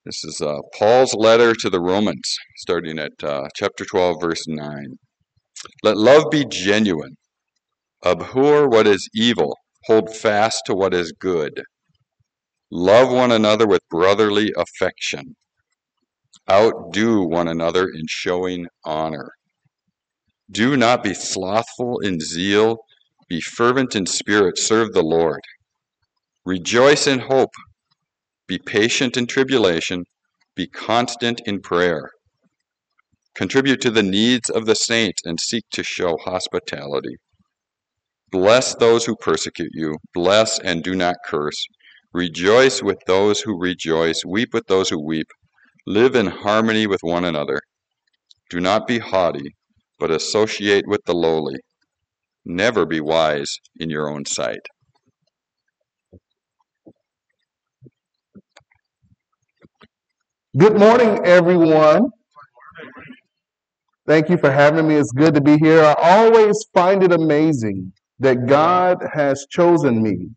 This is Paul's letter to the Romans, starting at chapter 12, verse 9. Let love be genuine. Abhor what is evil. Hold fast to what is good. Love one another with brotherly affection. Outdo one another in showing honor. Do not be slothful in zeal. Be fervent in spirit. Serve the Lord. Rejoice in hope. Be patient in tribulation. Be constant in prayer. Contribute to the needs of the saints and seek to show hospitality. Bless those who persecute you. Bless and do not curse. Rejoice with those who rejoice. Weep with those who weep. Live in harmony with one another. Do not be haughty, but associate with the lowly. Never be wise in your own sight. Good morning, everyone. Thank you for having me. It's good to be here. I always find it amazing that God has chosen me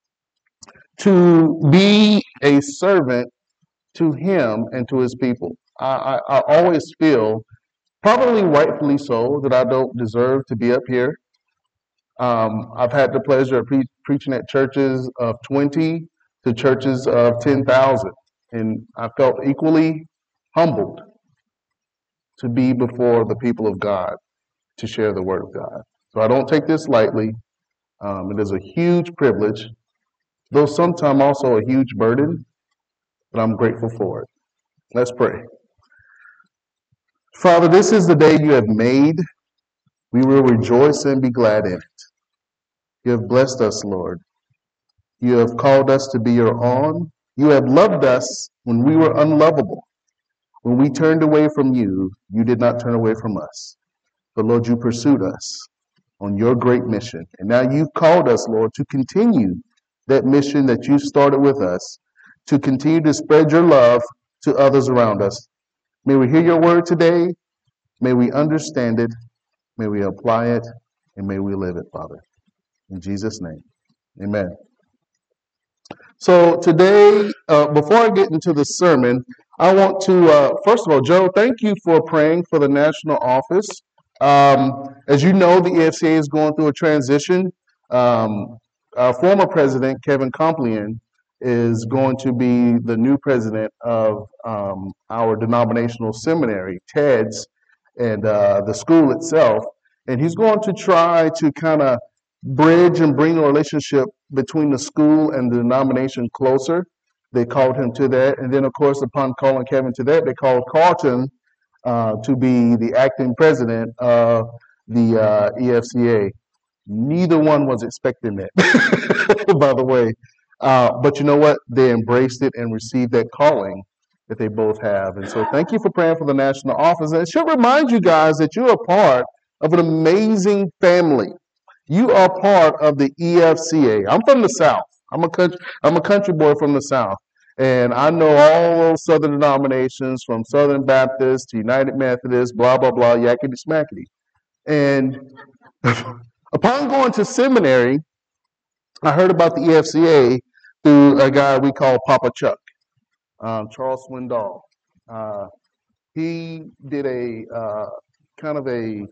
to be a servant to Him and to His people. I always feel, probably rightfully so, that I don't deserve to be up here. I've had the pleasure of preaching at churches of 20 to churches of 10,000, and I felt equally humbled to be before the people of God to share the word of God. So I don't take this lightly. It is a huge privilege, though sometimes also a huge burden, but I'm grateful for it. Let's pray. Father, this is the day you have made. We will rejoice and be glad in it. You have blessed us, Lord. You have called us to be your own. You have loved us when we were unlovable. When we turned away from you, you did not turn away from us. But Lord, you pursued us on your great mission. And now you've called us, Lord, to continue that mission that you started with us, to continue to spread your love to others around us. May we hear your word today. May we understand it. May we apply it. And may we live it, Father. In Jesus' name, amen. So today, before I get into the sermon, I want to, first of all, Joe, thank you for praying for the national office. As you know, the EFCA is going through a transition. Our former president, Kevin Complian, is going to be the new president of our denominational seminary, TEDS, and the school itself. And he's going to try to kind of bridge and bring the relationship between the school and the denomination closer. They called him to that. And then, of course, upon calling Kevin to that, they called Carlton to be the acting president of the EFCA. Neither one was expecting that, by the way. But you know what? They embraced it and received that calling that they both have. And so thank you for praying for the national office. And it should remind you guys that you're a part of an amazing family. You are part of the EFCA. I'm from the South. I'm a country boy from the South. And I know all those Southern denominations, from Southern Baptist to United Methodist, blah, blah, blah, yakety smackety. And upon going to seminary, I heard about the EFCA through a guy we call Papa Chuck, Charles Swindoll. He did a kind of a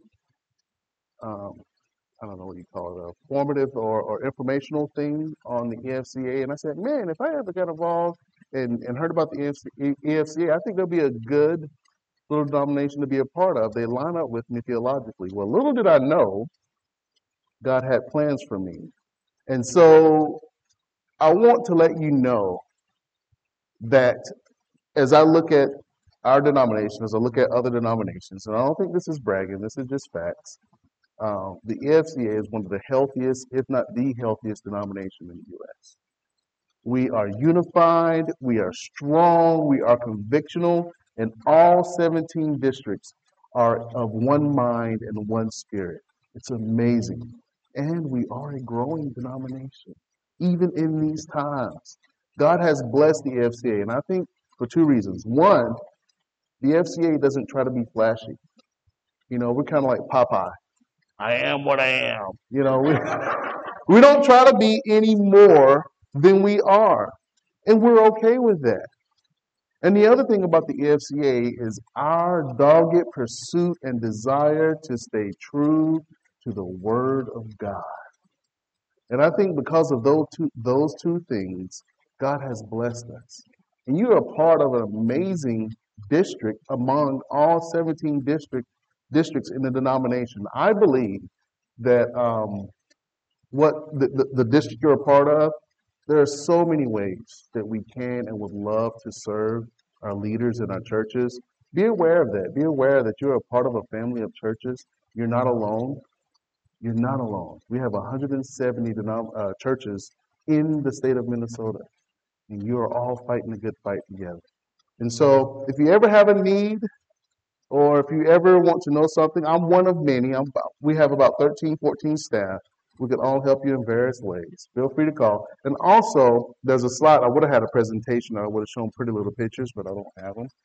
I don't know what you call it, a formative or informational thing on the EFCA. And I said, man, if I ever got involved and heard about the EFCA, I think there'll be a good little denomination to be a part of. They line up with me theologically. Well, little did I know, God had plans for me. And so I want to let you know that as I look at our denomination, as I look at other denominations, and I don't think this is bragging, this is just facts. The EFCA is one of the healthiest, if not the healthiest denomination in the U.S. We are unified, we are strong, we are convictional, and all 17 districts are of one mind and one spirit. It's amazing. And we are a growing denomination, even in these times. God has blessed the EFCA, and I think for two reasons. One, the EFCA doesn't try to be flashy. You know, we're kind of like Popeye. I am what I am. You know, we don't try to be any more than we are. And we're okay with that. And the other thing about the EFCA is our dogged pursuit and desire to stay true to the Word of God. And I think because of those two things, God has blessed us. And you are a part of an amazing district among all 17 districts in the denomination. I believe that what the district you're a part of, there are so many ways that we can and would love to serve our leaders in our churches. Be aware of that. Be aware that you're a part of a family of churches. You're not alone. You're not alone. We have 170 churches in the state of Minnesota, and you are all fighting a good fight together. And so, if you ever have a need, or if you ever want to know something, I'm one of many. We have about 13, 14 staff. We can all help you in various ways. Feel free to call. And also, there's a slide. I would have had a presentation. I would have shown pretty little pictures, but I don't have them.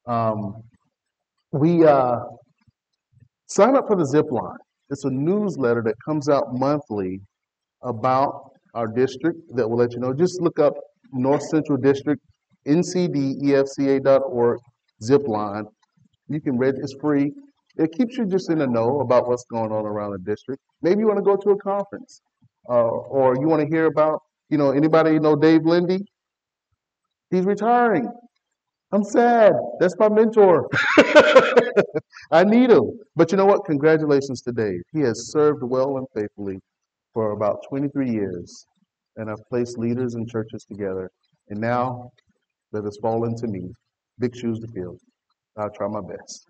We sign up for the Zip Line. It's a newsletter that comes out monthly about our district that will let you know. Just look up North Central District, ncdefca.org, Zip Line. You can read it's free. It keeps you just in the know about what's going on around the district. Maybe you want to go to a conference, or you want to hear about, anybody know Dave Lindy? He's retiring. I'm sad. That's my mentor. I need him. But you know what? Congratulations to Dave. He has served well and faithfully for about 23 years, and I've placed leaders and churches together. And now that has fallen to me, big shoes to fill. I'll try my best.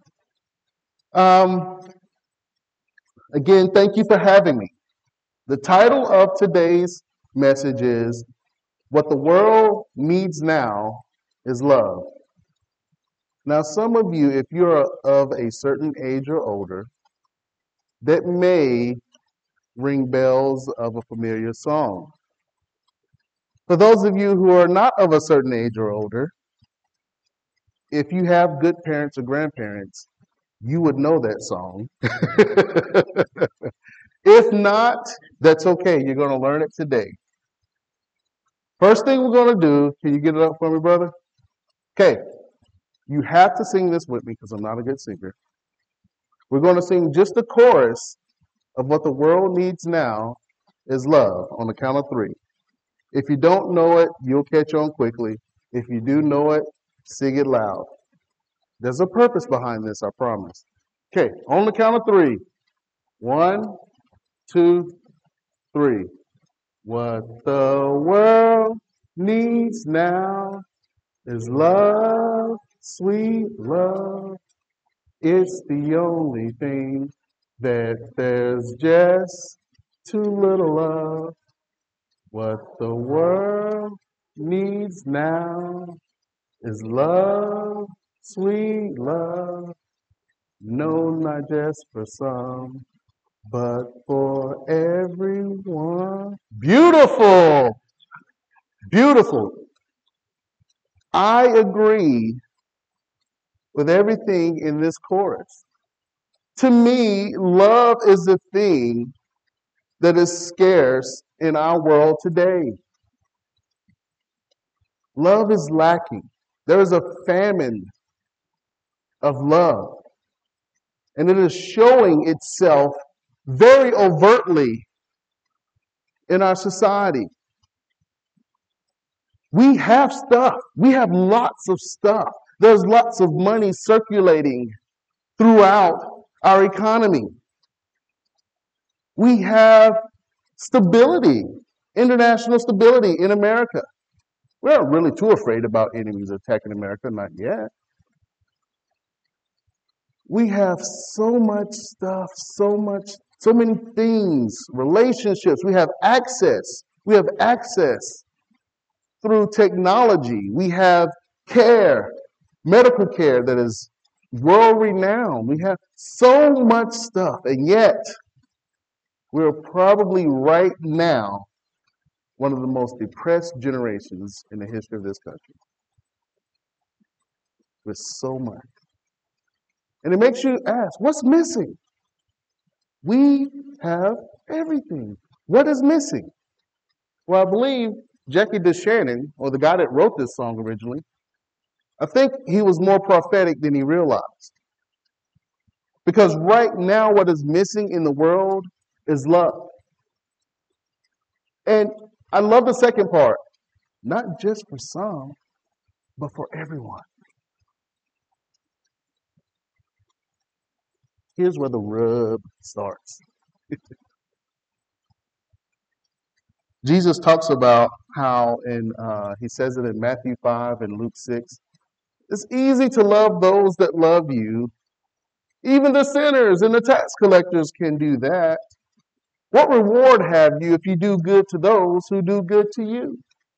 Again, thank you for having me. The title of today's message is What the World Needs Now is Love. Now, some of you, if you're of a certain age or older, that may ring bells of a familiar song. For those of you who are not of a certain age or older, if you have good parents or grandparents, you would know that song. If not, that's okay. You're going to learn it today. First thing we're going to do, can you get it up for me, brother? Okay. You have to sing this with me because I'm not a good singer. We're going to sing just the chorus of What the World Needs Now is Love on the count of 3. If you don't know it, you'll catch on quickly. If you do know it, sing it loud. There's a purpose behind this, I promise. Okay, on the count of 3. 1, 2, 3. What the world needs now is love, sweet love. It's the only thing that there's just too little of. What the world needs now is love, sweet love. No, not just for some, but for everyone. Beautiful. Beautiful. I agree with everything in this chorus. To me, love is the thing that is scarce in our world today. Love is lacking. There is a famine of love, and it is showing itself very overtly in our society. We have stuff. We have lots of stuff. There's lots of money circulating throughout our economy. We have stability, international stability in America. We're not really too afraid about enemies attacking America, not yet. We have so much stuff, so many things, relationships. We have access. We have access through technology. We have care, medical care that is world renowned. We have so much stuff, and yet we're probably right now one of the most depressed generations in the history of this country. With so much. And it makes you ask, what's missing? We have everything. What is missing? Well, I believe Jackie DeShannon, or the guy that wrote this song originally, I think he was more prophetic than he realized. Because right now, what is missing in the world is love. And I love the second part, not just for some, but for everyone. Here's where the rub starts. Jesus talks about how, he says it in Matthew 5 and Luke 6, it's easy to love those that love you. Even the sinners and the tax collectors can do that. What reward have you if you do good to those who do good to you?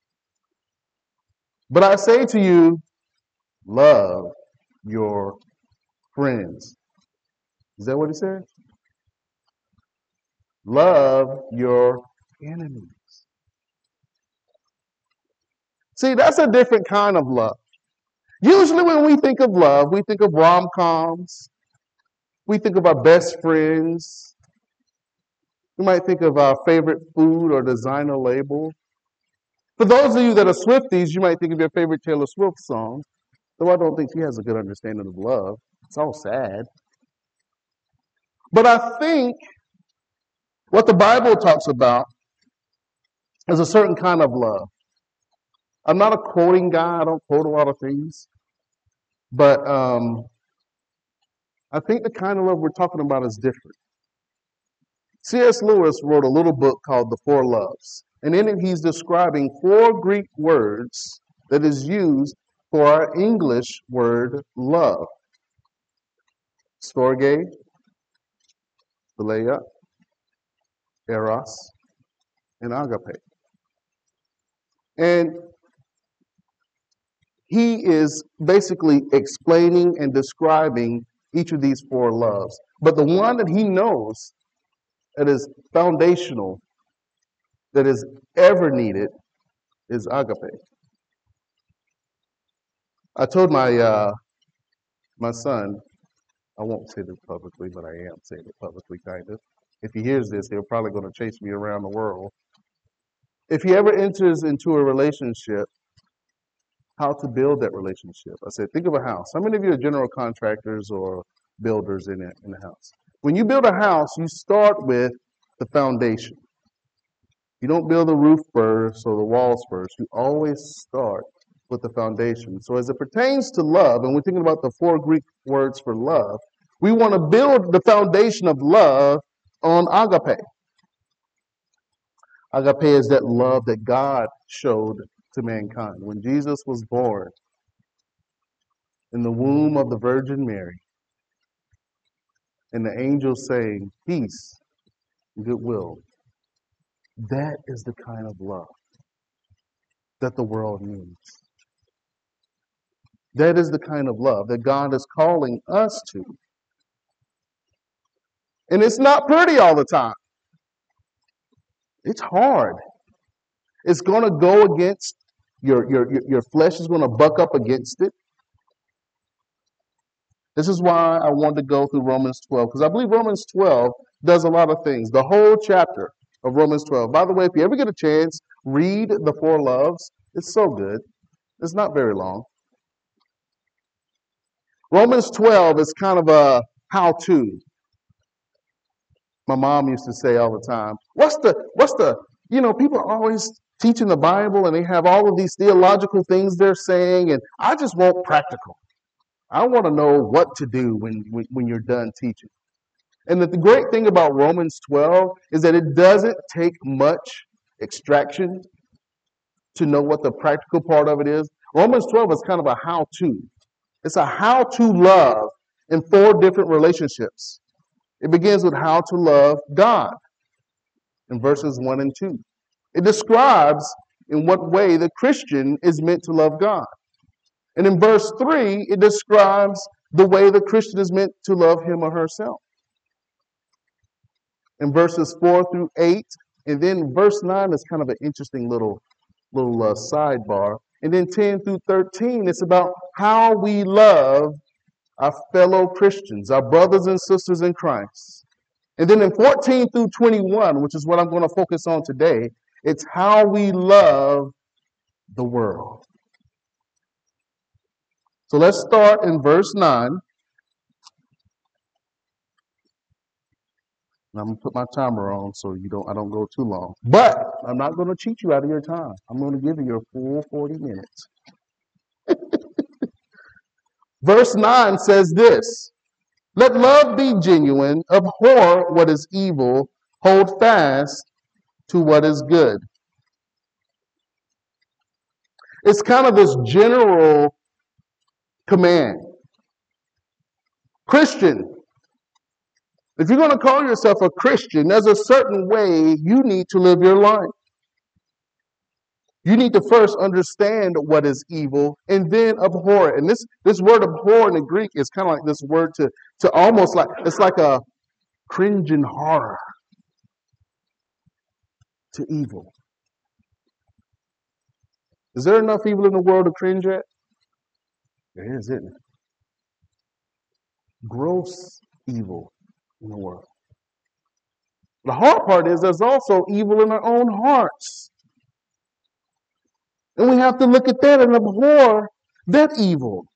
But I say to you, love your friends. Is that what he said? Love your enemies. See, that's a different kind of love. Usually when we think of love, we think of rom-coms. We think of our best friends. We might think of our favorite food or designer label. For those of you that are Swifties, you might think of your favorite Taylor Swift song, though I don't think she has a good understanding of love. It's all sad. But I think what the Bible talks about is a certain kind of love. I'm not a quoting guy. I don't quote a lot of things. But I think the kind of love we're talking about is different. C.S. Lewis wrote a little book called The Four Loves. And in it, he's describing 4 Greek words that is used for our English word love. Storge, philia, eros, and agape. And he is basically explaining and describing each of these 4 loves. But the one that he knows that is foundational, that is ever needed, is agape. I told my son, I won't say this publicly, but I am saying it publicly, kind of. If he hears this, he'll probably going to chase me around the world. If he ever enters into a relationship, how to build that relationship. I said, think of a house. How many of you are general contractors or builders in a house? When you build a house, you start with the foundation. You don't build the roof first or the walls first. You always start with the foundation. So as it pertains to love, and we're thinking about the 4 Greek words for love, we want to build the foundation of love on agape. Agape is that love that God showed to mankind. When Jesus was born in the womb of the Virgin Mary, and the angel saying, peace, goodwill, that is the kind of love that the world needs. That is the kind of love that God is calling us to. And it's not pretty all the time. It's hard. It's going to go against your flesh is going to buck up against it. This is why I wanted to go through Romans 12, because I believe Romans 12 does a lot of things. The whole chapter of Romans 12. By the way, if you ever get a chance, read the 4 loves. It's so good. It's not very long. Romans 12 is kind of a how-to. My mom used to say all the time, people are always teaching the Bible and they have all of these theological things they're saying, and I just want practical. I want to know what to do when you're done teaching. And the great thing about Romans 12 is that it doesn't take much extraction to know what the practical part of it is. Romans 12 is kind of a how-to. It's a how to love in 4 different relationships. It begins with how to love God in verses 1 and 2. It describes in what way the Christian is meant to love God. And in verse 3, it describes the way the Christian is meant to love him or herself. In verses 4 through 8, and then verse 9 is kind of an interesting little sidebar. And then 10 through 13, it's about how we love our fellow Christians, our brothers and sisters in Christ. And then in 14 through 21, which is what I'm going to focus on today, it's how we love the world. So let's start in verse 9. And I'm gonna put my timer on so I don't go too long. But I'm not gonna cheat you out of your time. I'm gonna give you your full 40 minutes. Verse 9 says this: let love be genuine, abhor what is evil, hold fast to what is good. It's kind of this general command. Christian, if you're going to call yourself a Christian, there's a certain way you need to live your life. You need to first understand what is evil and then abhor it. And this word abhor in the Greek is kind of like this word to almost like, it's like a cringing horror to evil. Is there enough evil in the world to cringe at? There is, isn't it? Gross evil in the world. The hard part is there's also evil in our own hearts. And we have to look at that and abhor that evil.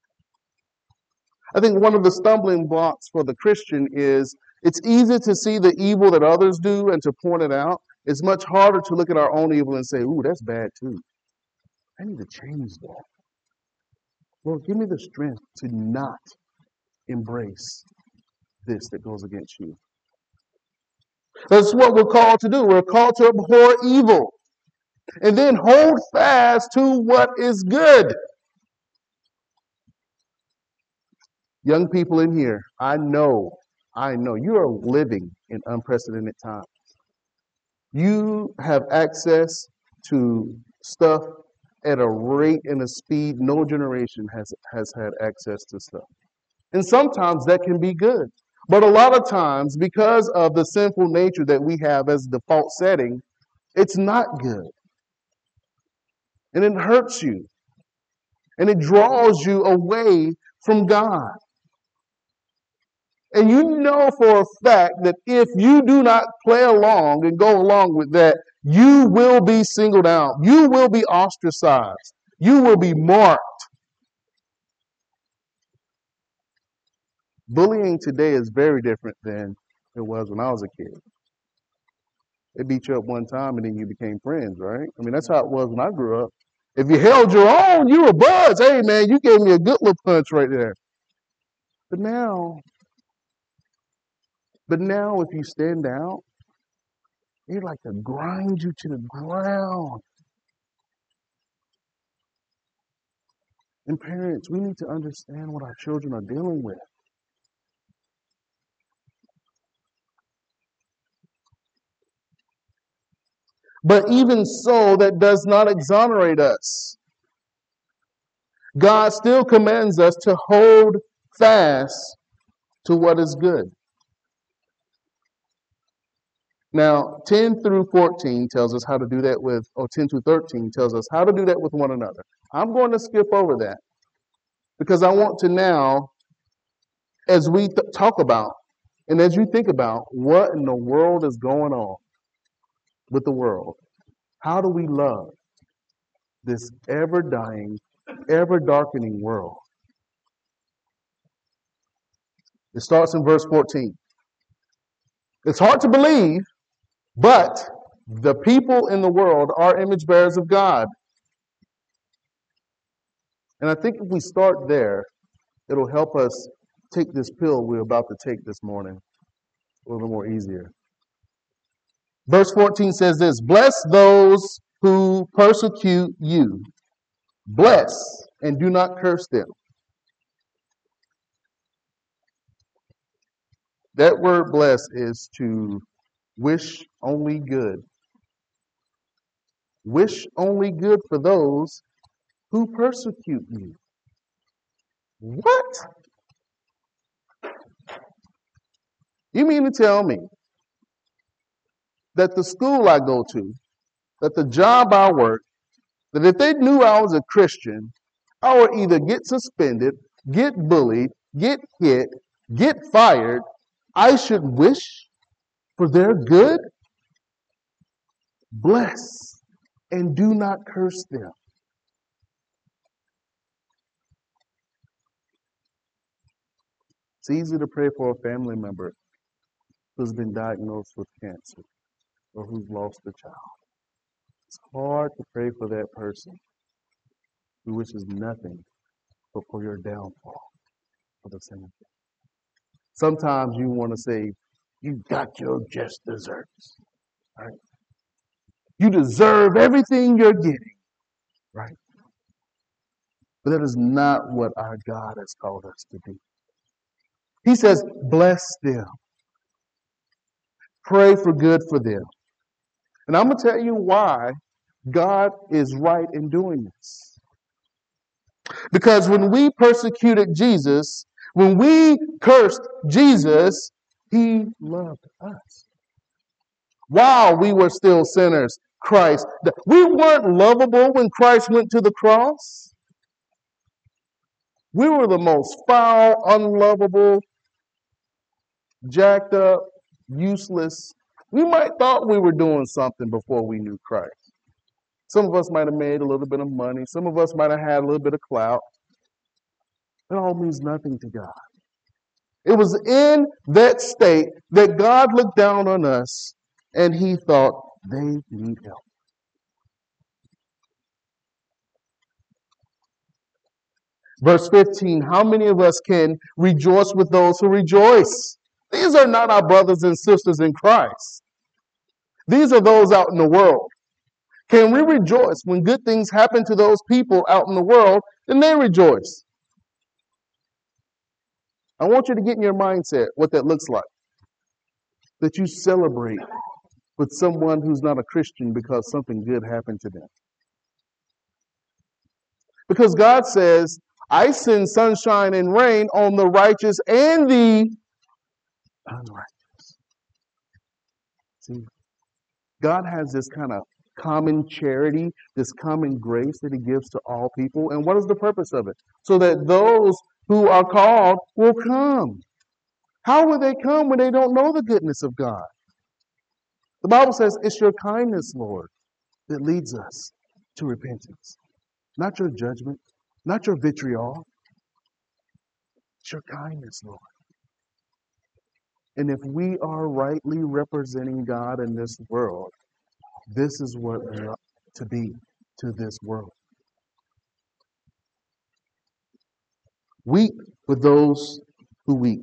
I think one of the stumbling blocks for the Christian is it's easy to see the evil that others do and to point it out. It's much harder to look at our own evil and say, ooh, that's bad too. I need to change that. Lord, give me the strength to not embrace this that goes against you. That's what we're called to do. We're called to abhor evil and then hold fast to what is good. Young people in here, I know you are living in unprecedented times. You have access to stuff at a rate and a speed no generation has had access to stuff. And sometimes that can be good. But a lot of times, because of the sinful nature that we have as default setting, it's not good. And it hurts you. And it draws you away from God. And you know for a fact that if you do not play along and go along with that, you will be singled out. You will be ostracized. You will be marked. Bullying today is very different than it was when I was a kid. They beat you up one time and then you became friends, right? I mean, that's how it was when I grew up. If you held your own, you were buds. Hey, man, you gave me a good little punch right there. But now, if you stand out, they like to grind you to the ground. And parents, we need to understand what our children are dealing with. But even so, that does not exonerate us. God still commands us to hold fast to what is good. Now, 10 through 14 tells us how to do that with, or 10 through 13 tells us how to do that with one another. I'm going to skip over that because I want to now, as we talk about, and as you think about what in the world is going on with the world, how do we love this ever-dying, ever-darkening world? It starts in verse 14. It's hard to believe, but the people in the world are image bearers of God. And I think if we start there, it'll help us take this pill we're about to take this morning a little more easier. Verse 14 says this: bless those who persecute you. Bless and do not curse them. That word bless is to wish only good. Wish only good for those who persecute you. What? You mean to tell me that the school I go to, that the job I work, that if they knew I was a Christian, I would either get suspended, get bullied, get hit, get fired? I should wish for their good? Bless and do not curse them. It's easy to pray for a family member who's been diagnosed with cancer or who's lost a child. It's hard to pray for that person who wishes nothing but for your downfall for the same thing. Sometimes you want to say, you got your just desserts, right? You deserve everything you're getting, right? But that is not what our God has called us to do. He says, bless them. Pray for good for them. And I'm going to tell you why God is right in doing this. Because when we persecuted Jesus, when we cursed Jesus, he loved us. While we were still sinners, Christ. We weren't lovable when Christ went to the cross. We were the most foul, unlovable, jacked up, useless. We might thought we were doing something before we knew Christ. Some of us might have made a little bit of money. Some of us might have had a little bit of clout. It all means nothing to God. It was in that state that God looked down on us and he thought, they need help. Verse 15, how many of us can rejoice with those who rejoice? These are not our brothers and sisters in Christ. These are those out in the world. Can we rejoice when good things happen to those people out in the world? Then they rejoice. I want you to get in your mindset what that looks like. That you celebrate with someone who's not a Christian because something good happened to them. Because God says, I send sunshine and rain on the righteous and the unrighteous. See, God has this kind of common charity, this common grace that he gives to all people. And what is the purpose of it? So that those who are called will come. How will they come when they don't know the goodness of God? The Bible says it's your kindness, Lord, that leads us to repentance. Not your judgment, not your vitriol. It's your kindness, Lord. And if we are rightly representing God in this world, this is what we are to be to this world. Weep with those who weep.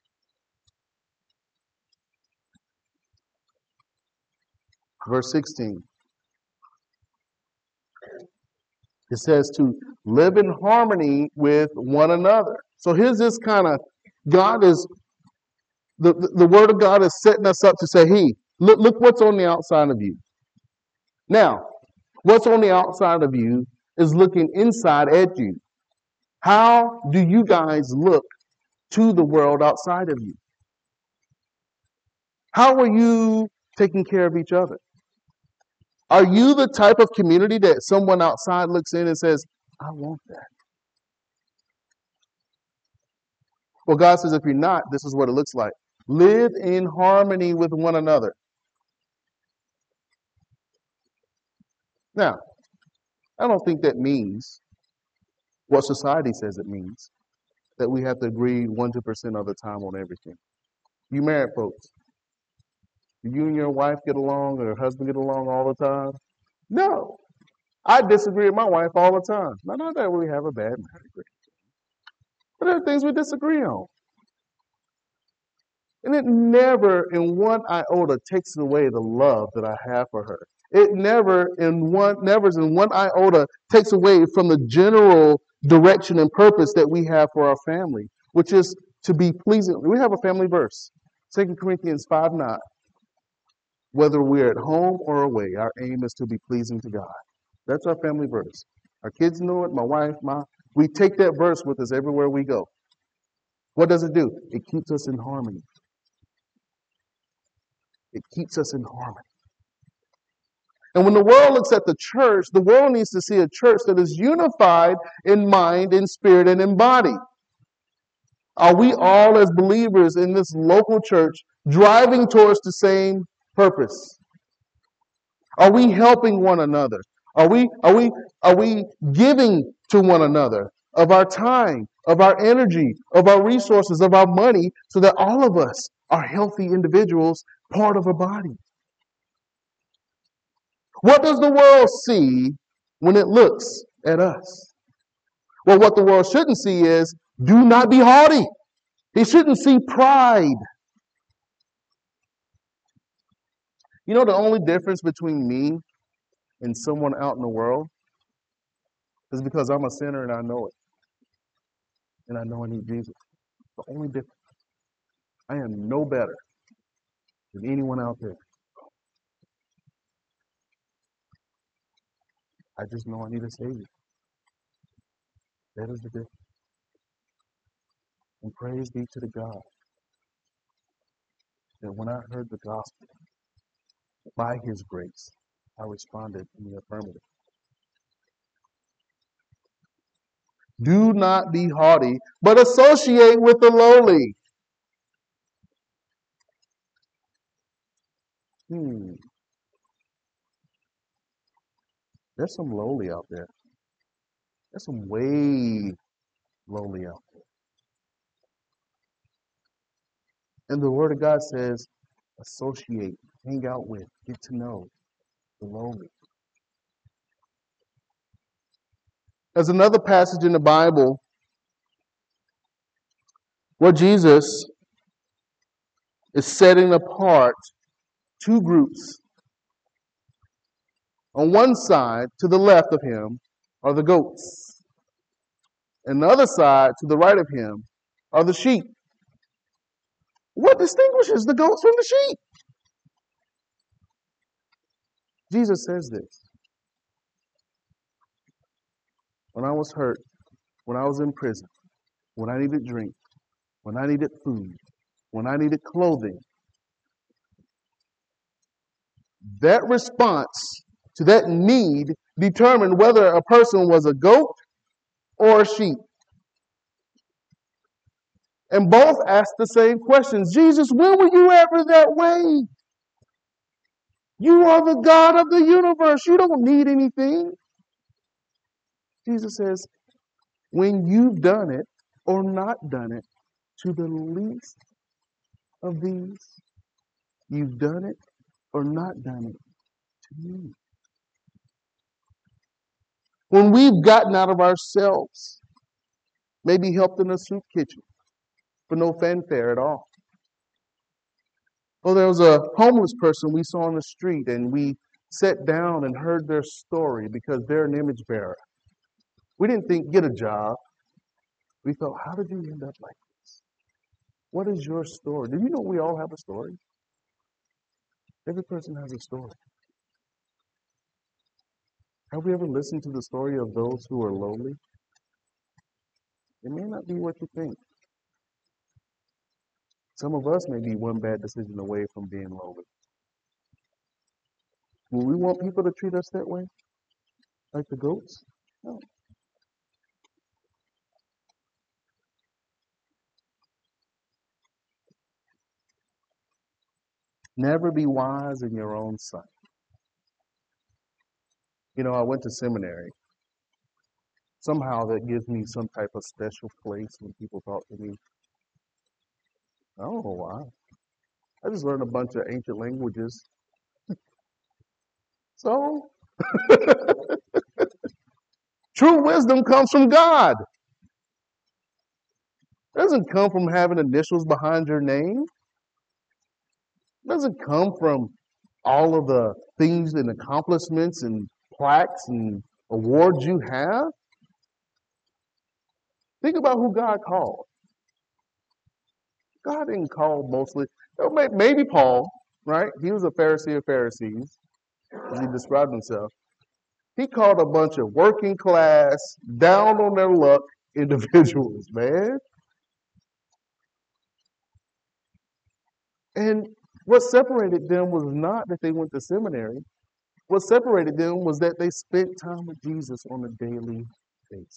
Verse 16. It says to live in harmony with one another. So here's this kind of, God is, the word of God is setting us up to say, hey, look what's on the outside of you. Now, what's on the outside of you is looking inside at you. How do you guys look to the world outside of you? How are you taking care of each other? Are you the type of community that someone outside looks in and says, I want that? Well, God says, if you're not, this is what it looks like. Live in harmony with one another. Now, I don't think that means what society says it means, that we have to agree 100% of the time on everything. You married folks, do you and your wife get along or your husband get along all the time? No. I disagree with my wife all the time. Not that we have a bad marriage, but there are things we disagree on. And it never in one iota takes away the love that I have for her. It never in one iota takes away from the general direction and purpose that we have for our family, which is to be pleasing. We have a family verse, 2 Corinthians 5:9. Whether we're at home or away, our aim is to be pleasing to God. That's our family verse. Our kids know it, my wife, we take that verse with us everywhere we go. What does it do? It keeps us in harmony. It keeps us in harmony. And when the world looks at the church, the world needs to see a church that is unified in mind, in spirit, and in body. Are we all, as believers in this local church, driving towards the same purpose? Are we helping one another? Are we giving to one another of our time, of our energy, of our resources, of our money, so that all of us are healthy individuals, part of a body. What does the world see when it looks at us? Well, what the world shouldn't see is, do not be haughty. He shouldn't see pride. You know, the only difference between me and someone out in the world is because I'm a sinner and I know it. And I know I need Jesus. The only difference. I am no better than anyone out there. I just know I need a Savior. That is the difference. And praise be to the God that when I heard the gospel, by His grace, I responded in the affirmative. Do not be haughty, but associate with the lowly. There's some lowly out there. There's some way lowly out there. And the Word of God says, associate, hang out with, get to know the lowly. There's another passage in the Bible where Jesus is setting apart two groups. On one side, to the left of him, are the goats. And the other side, to the right of him, are the sheep. What distinguishes the goats from the sheep? Jesus says this. When I was hurt, when I was in prison, when I needed drink, when I needed food, when I needed clothing, that response to that need determined whether a person was a goat or a sheep. And both asked the same questions. Jesus, when were you ever that way? You are the God of the universe. You don't need anything. Jesus says, when you've done it or not done it to the least of these, you've done it or not done it to me. When we've gotten out of ourselves, maybe helped in a soup kitchen for no fanfare at all. Well, there was a homeless person we saw on the street, and we sat down and heard their story because they're an image bearer. We didn't think, get a job. We thought, how did you end up like this? What is your story? Do you know we all have a story? Every person has a story. Have we ever listened to the story of those who are lowly? It may not be what you think. Some of us may be one bad decision away from being lowly. Will we want people to treat us that way? Like the goats? No. Never be wise in your own sight. You know, I went to seminary. Somehow that gives me some type of special place when people talk to me. I don't know why. I just learned a bunch of ancient languages. So, true wisdom comes from God. It doesn't come from having initials behind your name. It doesn't come from all of the things and accomplishments and plaques and awards you have. Think about who God called. God didn't call mostly, maybe Paul, right? He was a Pharisee of Pharisees, as he described himself. He called a bunch of working class, down on their luck individuals, man. And what separated them was not that they went to seminary. What separated them was that they spent time with Jesus on a daily basis.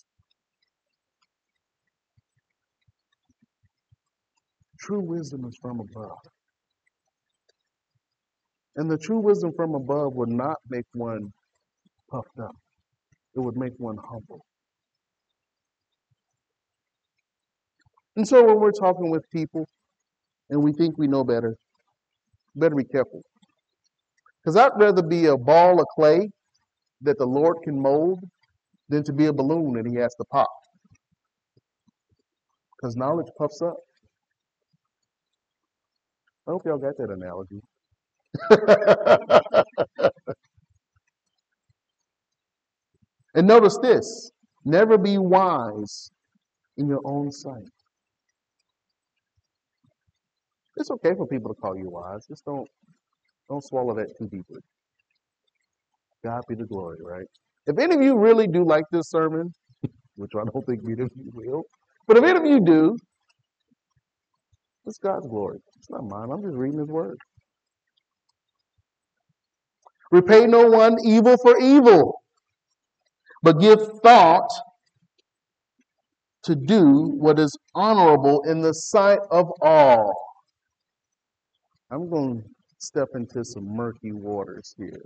True wisdom is from above. And the true wisdom from above would not make one puffed up. It would make one humble. And so when we're talking with people and we think we know better, better be careful. Because I'd rather be a ball of clay that the Lord can mold than to be a balloon that he has to pop. Because knowledge puffs up. I hope y'all got that analogy. And notice this, never be wise in your own sight. It's okay for people to call you wise. Just don't swallow that too deeply. God be the glory, right? If any of you really do like this sermon, which I don't think many of you will, but if any of you do, it's God's glory. It's not mine. I'm just reading his word. Repay no one evil for evil, but give thought to do what is honorable in the sight of all. I'm going to step into some murky waters here.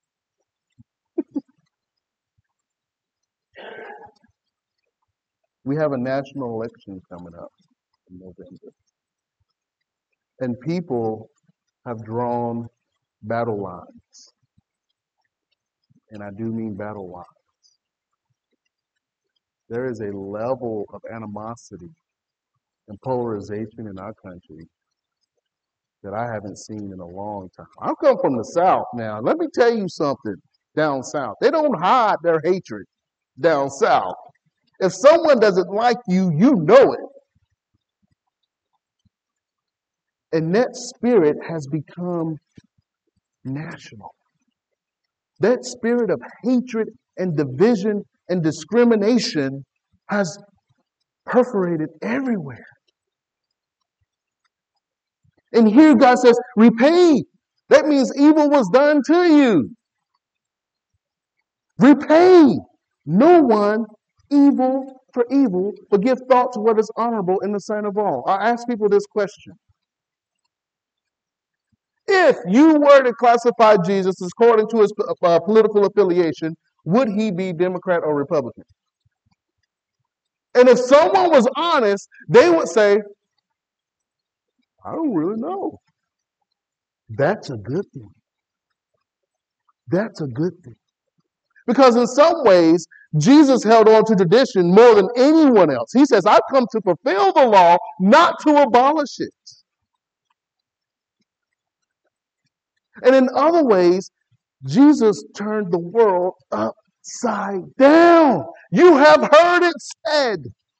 We have a national election coming up in November. And people have drawn battle lines. And I do mean battle lines. There is a level of animosity and polarization in our country that I haven't seen in a long time. I come from the South now. Let me tell you something down South. They don't hide their hatred down South. If someone doesn't like you, you know it. And that spirit has become national. That spirit of hatred and division and discrimination has perforated everywhere. And here God says, repay. That means evil was done to you. Repay no one evil for evil, but give thought to what is honorable in the sight of all. I ask people this question. If you were to classify Jesus according to his political affiliation, would he be Democrat or Republican? And if someone was honest, they would say, I don't really know. That's a good thing. That's a good thing. Because in some ways, Jesus held on to tradition more than anyone else. He says, I've come to fulfill the law, not to abolish it. And in other ways, Jesus turned the world upside down. You have heard it said,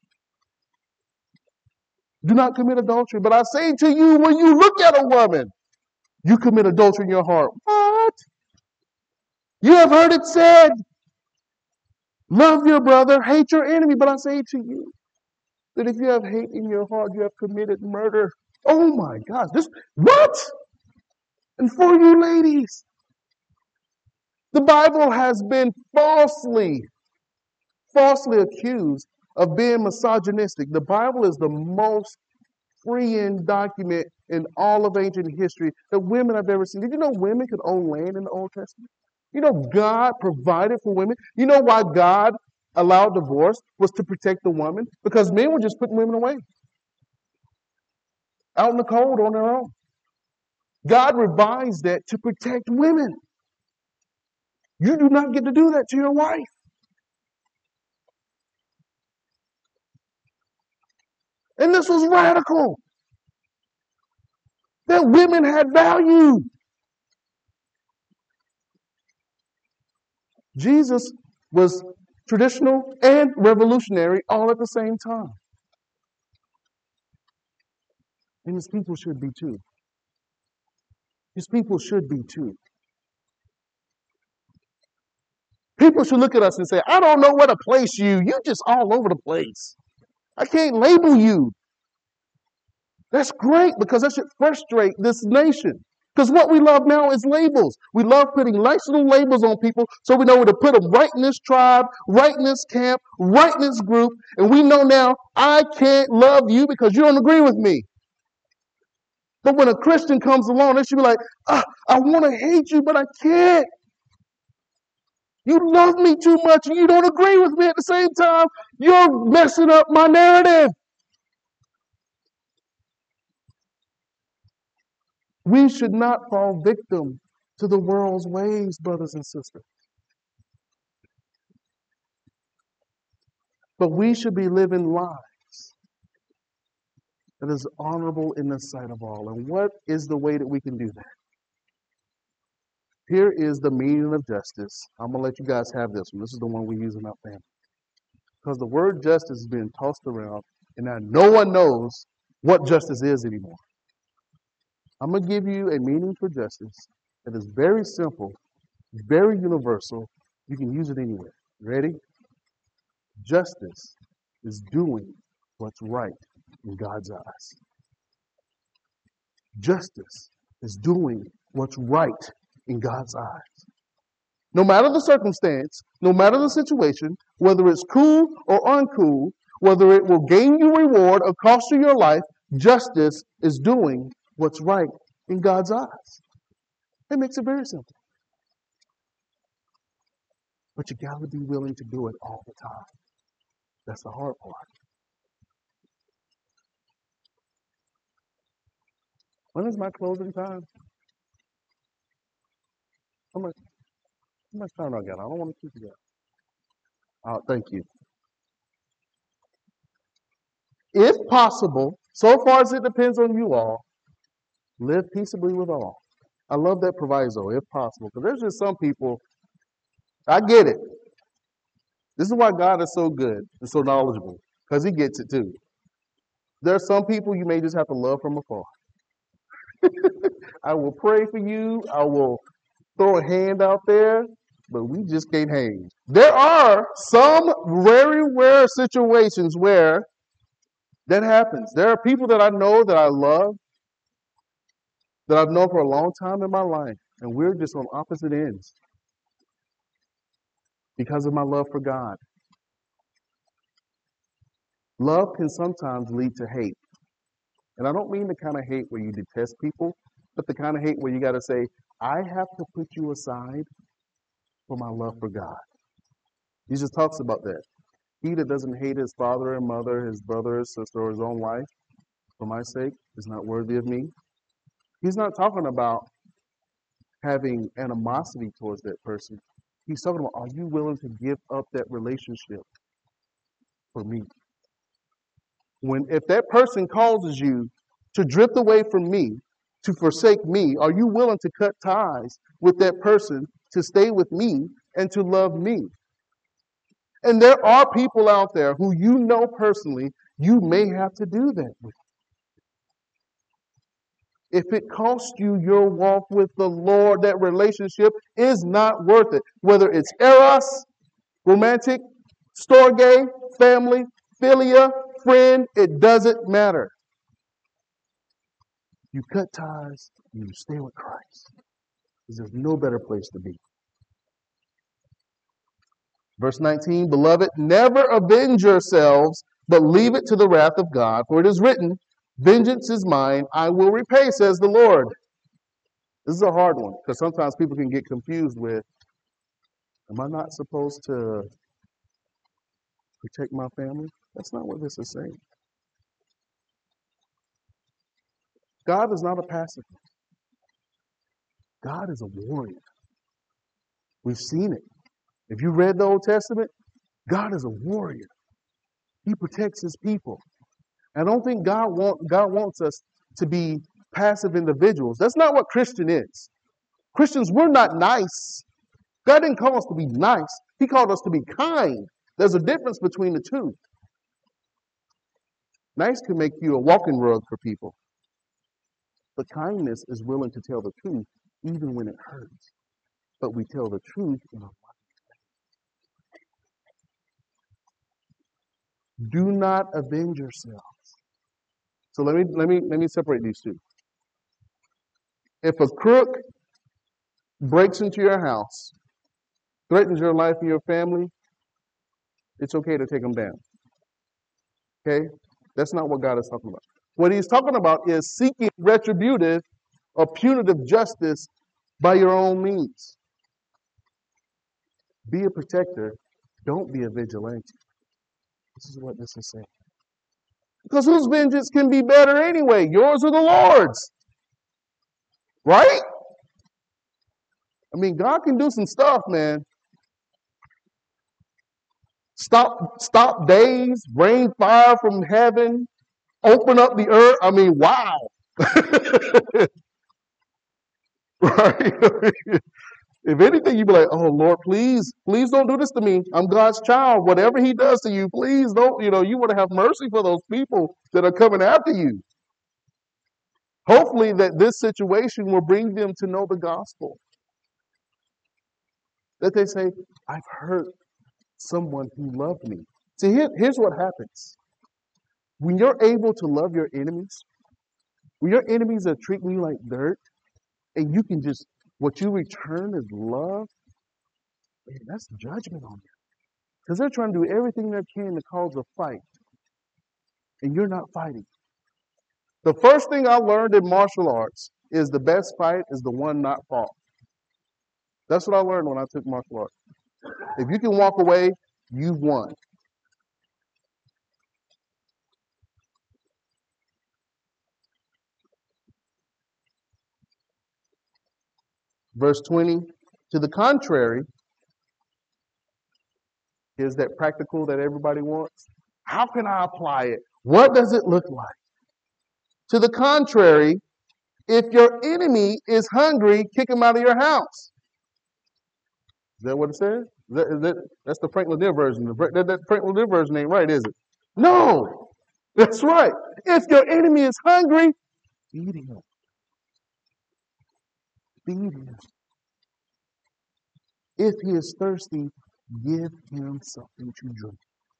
do not commit adultery. But I say to you, when you look at a woman, you commit adultery in your heart. What? You have heard it said, love your brother, hate your enemy. But I say to you, that if you have hate in your heart, you have committed murder. Oh my gosh, what? And for you ladies, the Bible has been falsely accused of being misogynistic. The Bible is the most freeing document in all of ancient history that women have ever seen. Did you know women could own land in the Old Testament? You know God provided for women. You know why God allowed divorce was to protect the woman? Because men were just putting women away out in the cold on their own. God revised that to protect women. You do not get to do that to your wife. And this was radical. That women had value. Jesus was traditional and revolutionary all at the same time. And his people should be too. His people should be too. People should look at us and say, I don't know where to place you. You just all over the place. I can't label you. That's great because that should frustrate this nation. Because what we love now is labels. We love putting nice little labels on people so we know where to put them right in this tribe, right in this camp, right in this group. And we know now I can't love you because you don't agree with me. But when a Christian comes along, they should be like, I want to hate you, but I can't. You love me too much and you don't agree with me at the same time. You're messing up my narrative. We should not fall victim to the world's ways, brothers and sisters. But we should be living lives that is honorable in the sight of all. And what is the way that we can do that? Here is the meaning of justice. I'm going to let you guys have this one. This is the one we use in our family. Because the word justice is being tossed around, and now no one knows what justice is anymore. I'm going to give you a meaning for justice that is very simple, very universal. You can use it anywhere. Ready? Justice is doing what's right in God's eyes. Justice is doing what's right in God's eyes. No matter the circumstance, no matter the situation, whether it's cool or uncool, whether it will gain you reward or cost you your life, justice is doing what's right in God's eyes. It makes it very simple. But you got to be willing to do it all the time. That's the hard part. When is my closing time? How much time do I got? I don't want to keep you guys. Thank you. If possible, so far as it depends on you all, live peaceably with all. I love that proviso, if possible, because there's just some people, I get it. This is why God is so good and so knowledgeable, because he gets it too. There are some people you may just have to love from afar. I will pray for you. I will throw a hand out there, but we just can't hang. There are some very rare situations where that happens. There are people that I know that I love, that I've known for a long time in my life, and we're just on opposite ends because of my love for God. Love can sometimes lead to hate. And I don't mean the kind of hate where you detest people, but the kind of hate where you got to say, I have to put you aside for my love for God. Jesus talks about that. He that doesn't hate his father and mother, his brother, his sister, or his own life, for my sake, is not worthy of me. He's not talking about having animosity towards that person. He's talking about, are you willing to give up that relationship for me? If that person causes you to drift away from me, to forsake me, are you willing to cut ties with that person to stay with me and to love me? And there are people out there who you know personally you may have to do that with. If it costs you your walk with the Lord, that relationship is not worth it. Whether it's eros, romantic, storge, family, philia, friend, it doesn't matter. You cut ties and you stay with Christ. Because there's no better place to be. Verse 19, Beloved, never avenge yourselves, but leave it to the wrath of God. For it is written, Vengeance is mine, I will repay, says the Lord. This is a hard one, because sometimes people can get confused with, am I not supposed to protect my family? That's not what this is saying. God is not a pacifist. God is a warrior. We've seen it. If you read the Old Testament, God is a warrior. He protects his people. I don't think God wants us to be passive individuals. That's not what Christian is. Christians, we're not nice. God didn't call us to be nice. He called us to be kind. There's a difference between the two. Nice can make you a walking rug for people. But kindness is willing to tell the truth even when it hurts. But we tell the truth in a loving way. Do not avenge yourselves. So let me separate these two. If a crook breaks into your house, threatens your life and your family, it's okay to take them down. Okay? That's not what God is talking about. What he's talking about is seeking retributive or punitive justice by your own means. Be a protector. Don't be a vigilante. This is what this is saying. Because whose vengeance can be better anyway? Yours or the Lord's? Right? I mean, God can do some stuff, man. Stop days, rain fire from heaven, open up the earth. I mean, wow. Right? If anything, you'd be like, oh Lord, please don't do this to me. I'm God's child. Whatever he does to you, please don't, you want to have mercy for those people that are coming after you. Hopefully that this situation will bring them to know the gospel. That they say, I've hurt someone who loved me. See, here's what happens. When you're able to love your enemies, when your enemies are treating you like dirt, and you can just, what you return is love, man, that's judgment on you. Because they're trying to do everything they can to cause a fight, and you're not fighting. The first thing I learned in martial arts is the best fight is the one not fought. That's what I learned when I took martial arts. If you can walk away, you've won. Verse 20, to the contrary, is that practical that everybody wants? How can I apply it? What does it look like? To the contrary, if your enemy is hungry, kick him out of your house. Is that what it says? That's the Frank Lanier version. That Frank Lanier version ain't right, is it? No, that's right. If your enemy is hungry, feed him. Feed him. If he is thirsty, give him something to drink.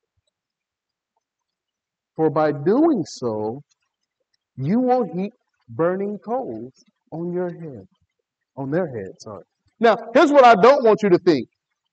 For by doing so, you will heap burning coals on your head. On their head, sorry. Now, here's what I don't want you to think.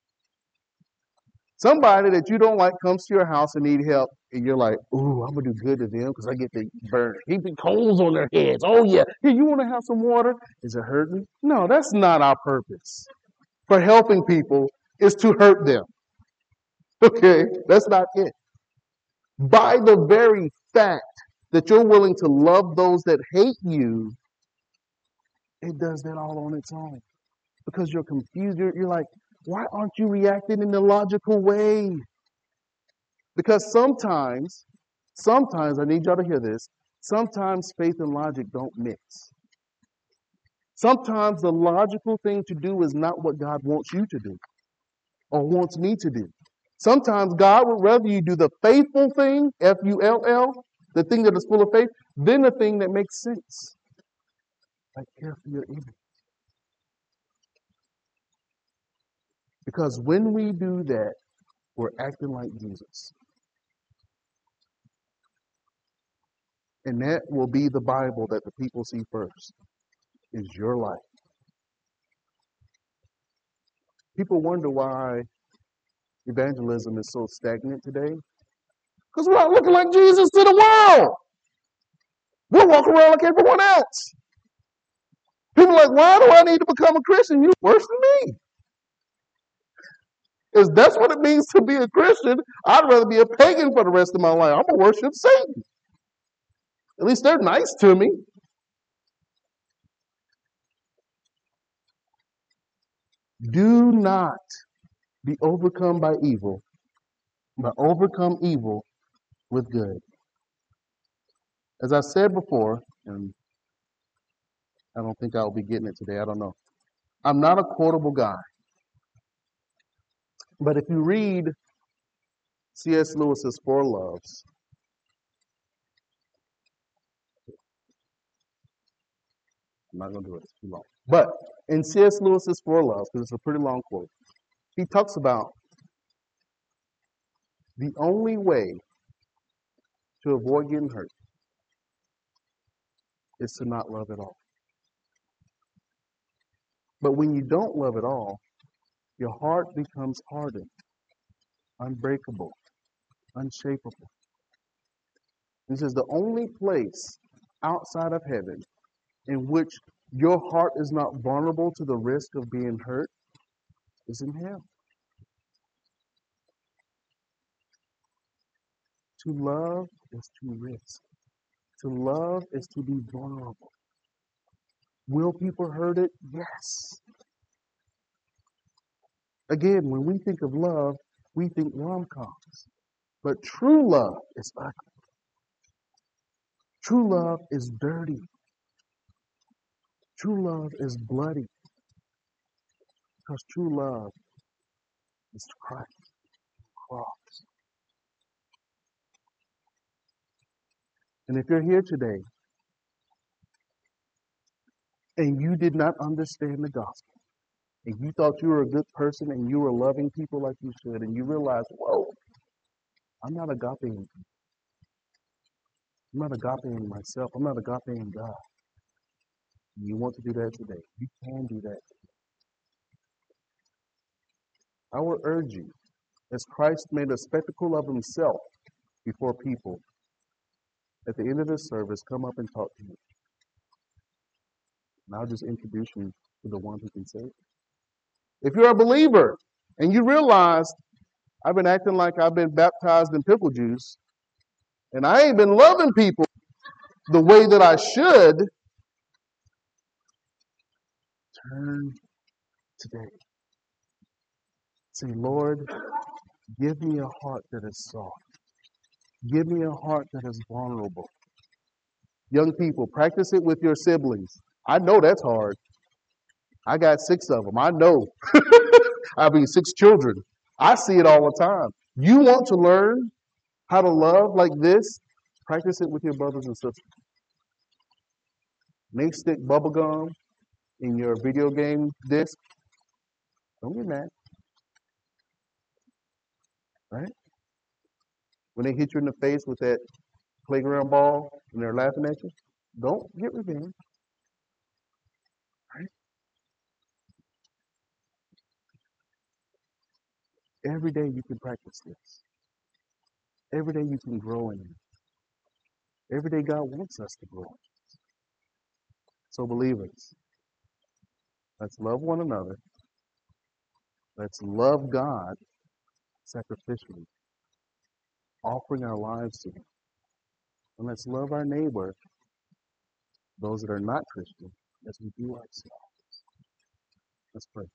Somebody that you don't like comes to your house and need help, and you're like, ooh, I'm going to do good to them because I get to burn heaping coals on their heads. Oh, yeah. Here, you want to have some water? Is it hurting? No, that's not our purpose. For helping people is to hurt them. Okay? That's not it. By the very fact that you're willing to love those that hate you, it does that all on its own. Because you're confused. You're like, why aren't you reacting in the logical way? Because sometimes, I need y'all to hear this, sometimes faith and logic don't mix. Sometimes the logical thing to do is not what God wants you to do or wants me to do. Sometimes God would rather you do the faithful thing, F-U-L-L, the thing that is full of faith, than the thing that makes sense. Like care for your enemy. Because when we do that, we're acting like Jesus. And that will be the Bible that the people see first, is your life. People wonder why evangelism is so stagnant today. Because we're not looking like Jesus to the world. We're walking around like everyone else. People are like, why do I need to become a Christian? You're worse than me. If that's what it means to be a Christian, I'd rather be a pagan for the rest of my life. I'm going to worship Satan. At least they're nice to me. Do not be overcome by evil, but overcome evil with good. As I said before, and I don't think I'll be getting it today, I don't know. I'm not a quotable guy. But if you read C.S. Lewis's Four Loves, I'm not going to do it, it's too long. But in C.S. Lewis's Four Loves, because it's a pretty long quote, he talks about the only way to avoid getting hurt is to not love at all. But when you don't love at all, your heart becomes hardened, unbreakable, unshakable. He says the only place outside of heaven in which your heart is not vulnerable to the risk of being hurt is in hell. To love is to risk. To love is to be vulnerable. Will people hurt it? Yes. Again, when we think of love, we think rom-coms. But true love is ugly. True love is dirty. True love is bloody. Because true love is Christ, cross. And if you're here today and you did not understand the gospel, and you thought you were a good person and you were loving people like you should, and you realize, whoa, I'm not agape. I'm not agapeing myself. I'm not agapeing God. You want to do that today. You can do that. I will urge you, as Christ made a spectacle of himself before people, at the end of this service, come up and talk to me. And I'll just introduce you to the one who can save you. If you're a believer and you realize I've been acting like I've been baptized in pickle juice and I ain't been loving people the way that I should, turn today. Say, Lord, give me a heart that is soft. Give me a heart that is vulnerable. Young people, practice it with your siblings. I know that's hard. I got 6 of them. I know. 6 children. I see it all the time. You want to learn how to love like this? Practice it with your brothers and sisters. They stick bubble gum in your video game disc. Don't get mad, right? When they hit you in the face with that playground ball and they're laughing at you, don't get revenge, right? Every day you can practice this. Every day you can grow in it. Every day God wants us to grow. So believers, let's love one another. Let's love God sacrificially, offering our lives to Him. And let's love our neighbor, those that are not Christian, as we do ourselves. Let's pray.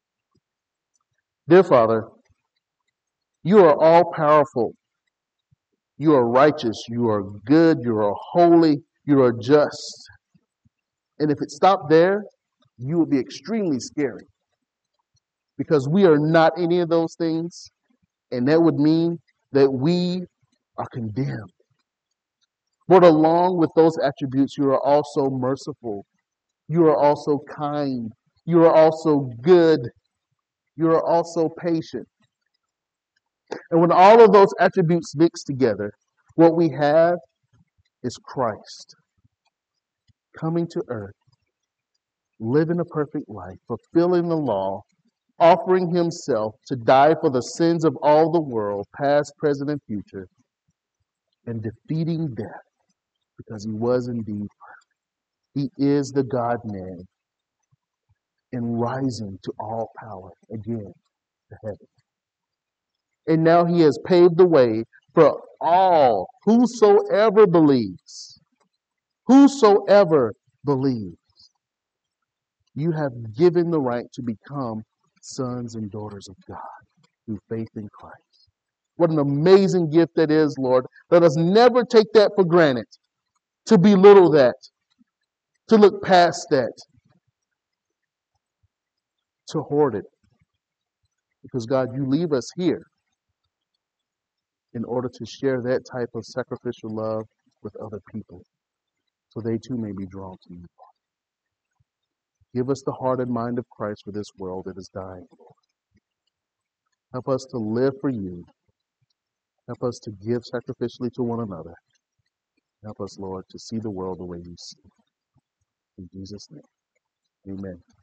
Dear Father, you are all powerful. You are righteous. You are good. You are holy. You are just. And if it stopped there, you would be extremely scary because we are not any of those things. And that would mean that we are condemned. But along with those attributes, you are also merciful. You are also kind. You are also good. You are also patient. And when all of those attributes mix together, what we have is Christ coming to earth, living a perfect life, fulfilling the law, offering himself to die for the sins of all the world, past, present, and future, and defeating death because he was indeed perfect. He is the God-man and rising to all power again to heaven. And now he has paved the way for all, whosoever believes. Whosoever believes. You have given the right to become sons and daughters of God through faith in Christ. What an amazing gift that is, Lord. Let us never take that for granted, to belittle that, to look past that, to hoard it. Because, God, you leave us here in order to share that type of sacrificial love with other people, so they too may be drawn to you. Give us the heart and mind of Christ for this world that is dying, Lord. Help us to live for you. Help us to give sacrificially to one another. Help us, Lord, to see the world the way you see it. In Jesus' name, amen.